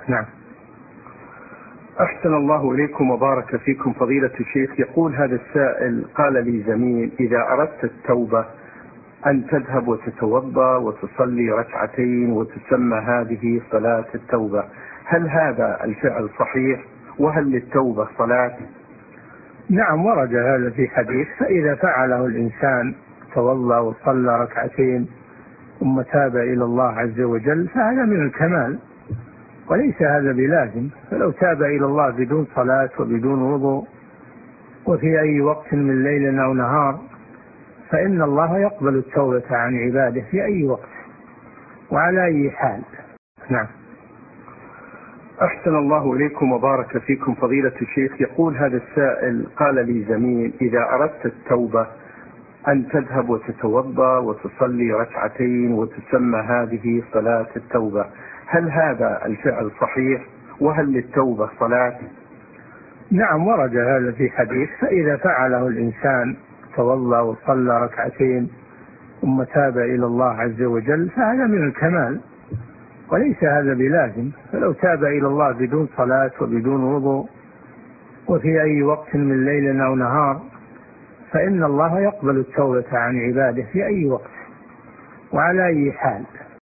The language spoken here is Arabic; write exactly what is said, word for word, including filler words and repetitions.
نعم. أحسن الله إليكم وبارك فيكم فضيلة الشيخ. يقول هذا السائل: قال لي زميل: إذا أردت التوبة أن تذهب وتتوضأ وتصلي ركعتين وتسمى هذه صلاة التوبة، هل هذا الفعل صحيح؟ وهل للتوبة صلاة؟ نعم، ورد هذا في حديث: فإذا فعله الإنسان توضأ وصلى ركعتين ثم تاب إلى الله عز وجل فهذا من الكمال، وليس هذا بلازم. فلو تاب إلى الله بدون صلاة وبدون وضوء وفي أي وقت من ليل أو نهار فإن الله يقبل التوبة عن عباده في أي وقت وعلى أي حال. نعم. أحسن الله إليكم وبارك فيكم فضيلة الشيخ. يقول هذا السائل: قال لي زميل: إذا أردت التوبة أن تذهب وتتوضأ وتصلي ركعتين وتسمى هذه صلاة التوبة، هل هذا الفعل صحيح؟ وهل للتوبة صلاة؟ نعم، ورد هذا في حديث: فإذا فعله الإنسان توضأ وصلى ركعتين ثم تاب إلى الله عز وجل فهذا من الكمال، وليس هذا بلازم. فلو تاب إلى الله بدون صلاة وبدون وضوء وفي أي وقت من ليل أو نهار فإن الله يقبل التوبة عن عباده في أي وقت وعلى أي حال.